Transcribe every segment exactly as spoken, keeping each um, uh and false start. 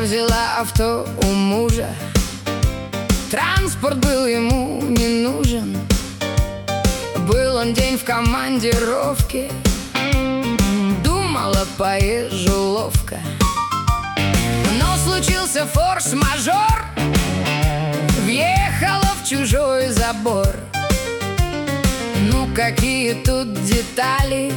взяла авто у мужа. Транспорт был ему не нужен. Был он день в командировке. Думала, поезжу ловко. Но случился форс-мажор. Въехала в чужой забор. Ну какие тут детали.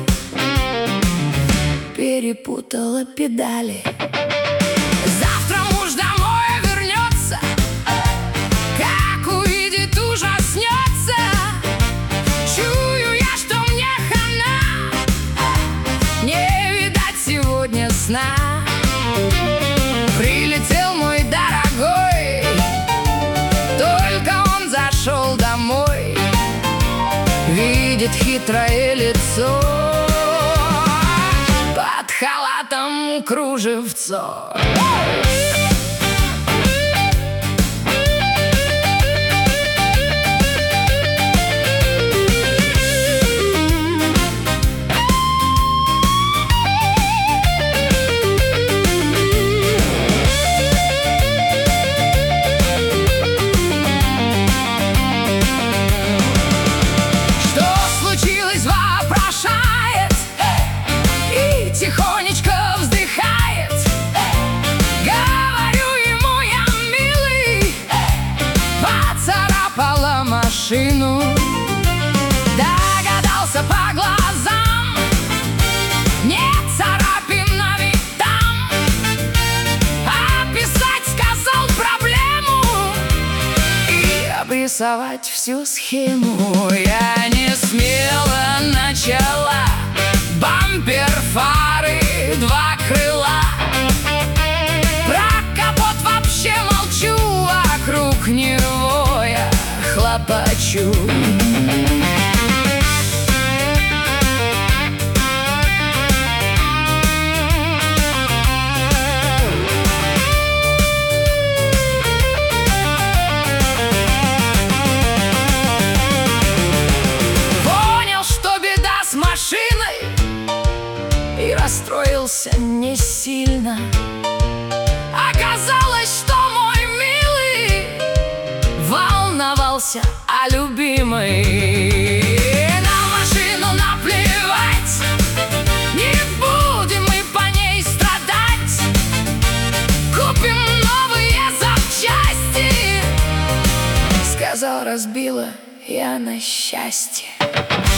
Перепутала педали. Завтра муж домой вернется. Как увидит, ужаснется. Чую я, что мне хана. Не видать сегодня сна. Прилетел мой дорогой. Только он зашел домой. Видит хитрое лицо. Под халатом кружевцо. Тихонечко вздыхает. Говорю ему я, милый, поцарапала машину. Догадался по глазам. Нет царапин на видам. Описать сказал проблему и обрисовать всю схему. Я не смело начала. Бампер, фары, два крыла. Про капот вообще молчу. Вокруг него я хлопочу. Понял, что беда с машиной. И расстроился не сильно. Оказалось, что мой милый волновался о любимой. На машину наплевать. Не будем мы по ней страдать. Купим новые запчасти. Сказал, разбила я на счастье.